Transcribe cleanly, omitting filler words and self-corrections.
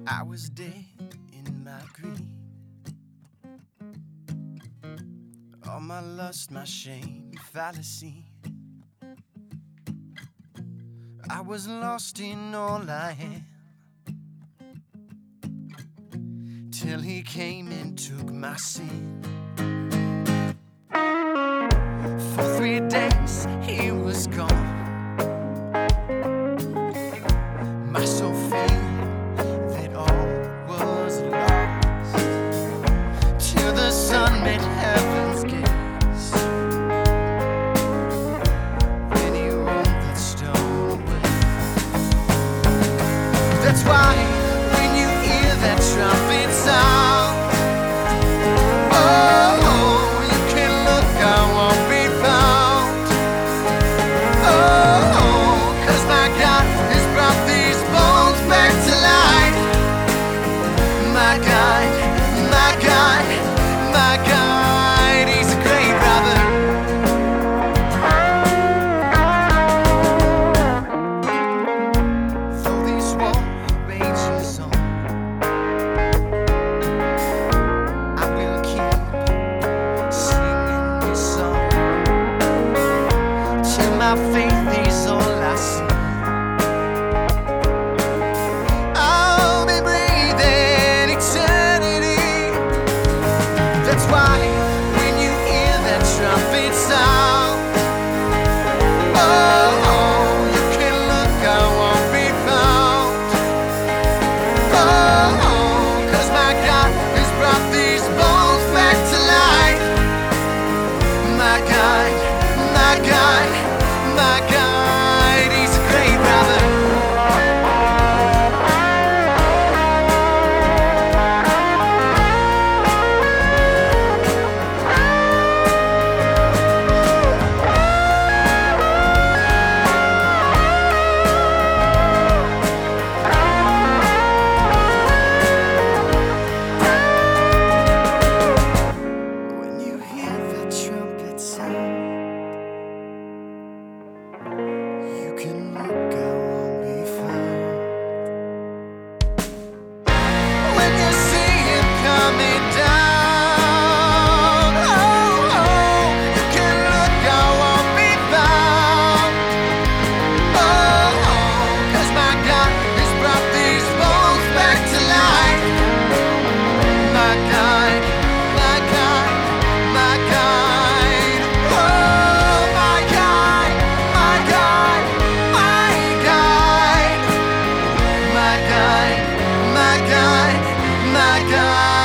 I was dead in my greed, all my lust, my shame, fallacy. I was lost in all I had, till he came and took my sin. For 3 days he was gone, my soul feared that all was lost, till the sun met heaven's gates, when he rolled that stone away. That's why when you hear that trumpet sound, oh, you can look, I won't be found. Oh, 'cause my God has brought these bones back to life. My God, my God, my God, he's a great brother. Though this war rages on, I will keep singing this song till my faith is all I see. I'll be breathing eternity. That's why when you hear that trumpet sound, oh, you can look, I won't be found. Oh, 'cause my God has brought these bones back to life. My God, my God, my God, he's a great brother. When you hear that trumpet sound, you can look, I won't be found. When you see him coming down, oh, you can look, I won't be found. Oh, 'cause my God has brought these bones back to life. My God, my God, my God. Oh, my God, my God, my God. My God, my God, my God.